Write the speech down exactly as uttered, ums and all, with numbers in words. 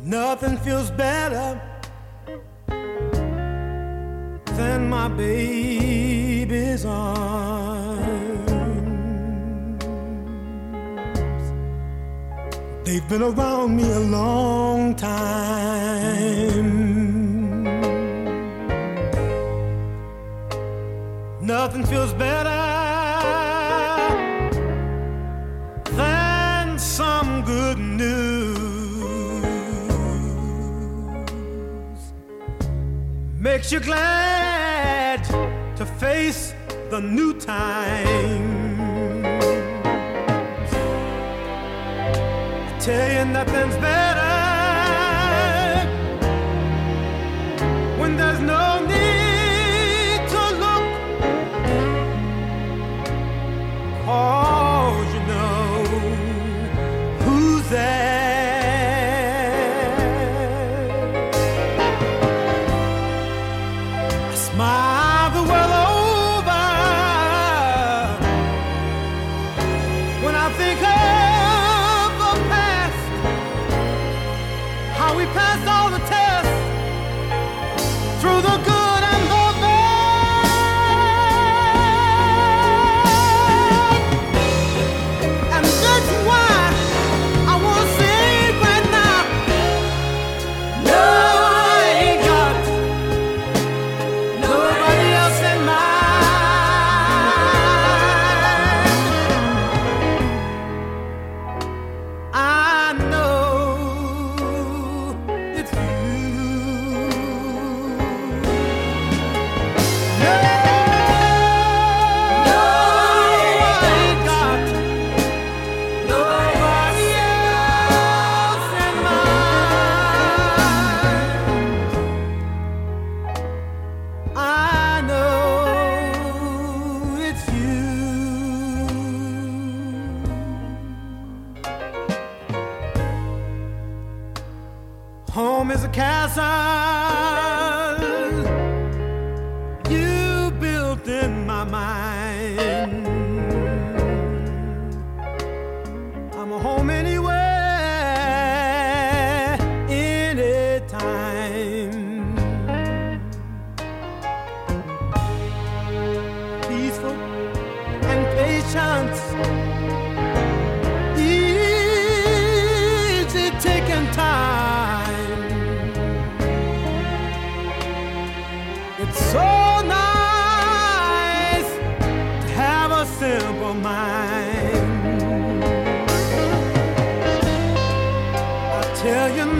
Nothing feels better than my baby's arms. They've been around me a long time. Nothing feels better than some good news. Makes you glad to face the new times. I tell you nothing's better when there's no need to look, 'cause you know who's there. Smile the world over when I think of the past, how we passed all the tests through the good and the bad. And that's why I want to sing right now. No, I ain't got nobody else in mind. I know it's you. No, no, I ain't got nobody else in mind. I know it's you. Home is a castle you built in my mind. I'm a home anywhere, anytime. Peaceful and patience, easy taking time. It's so nice to have a simple mind. I tell you